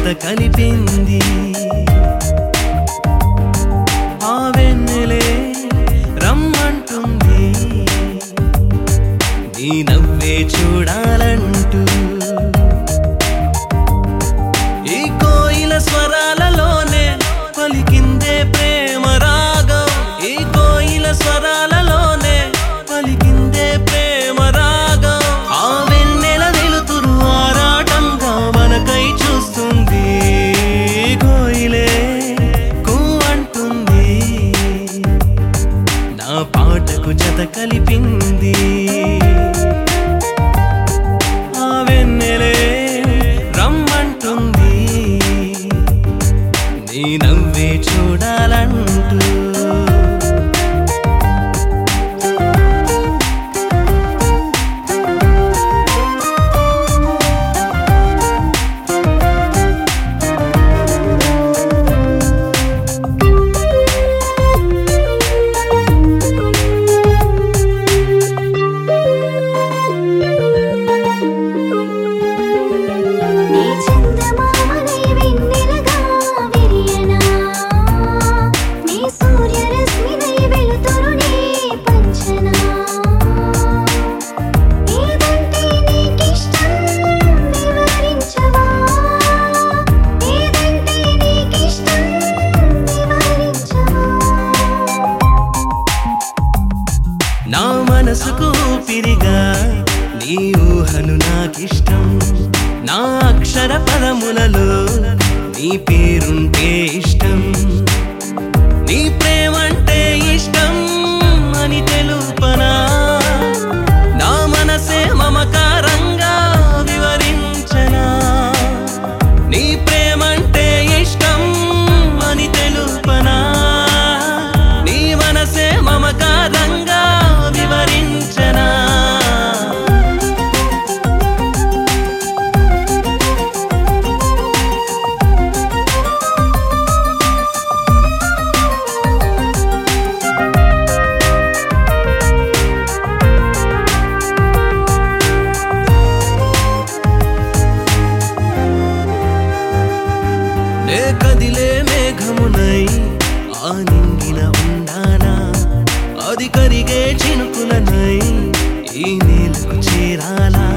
కలిపింది ఆ వెన్నెలే రమ్మంటుంది నీ నవ్వే చూడాలంటూ ఈ కోయిల స్వరాలలోనే పలికిందే ప్రేమ రాగం ఈ కోయిల స్వరాలలోనే పలికిందే ప్రేమ రాగం ఆ వెన్నెల వెలుతురు ఆరాటంగా మనకై చూస్తుంది కోయిలే అంటుంది నా పాటకు జత కలిపింది ఆ వెన్నెలే రమ్మంటుంది నీ నవ్వే చూడాలంటూ నా మనసుకు ఊపిరిగా నీ ఊహలు నాకిష్టం నా అక్షర పదములలో నీ పేరుంటే ఇష్టం నీ ప్రేమంటే ఇష్టం అని తెలుపనా నా మనసే మమకారంగా వివరించనా నీ ప్రేమంటే ఇష్టం అని తెలుపనా నీ మనసే మమకారంగా వివరించనా నే కదిలే మేఘమునై ఆ నింగిన ఉండానా అది కరిగే చినుకులనై ఈ నేలకు చేరాలా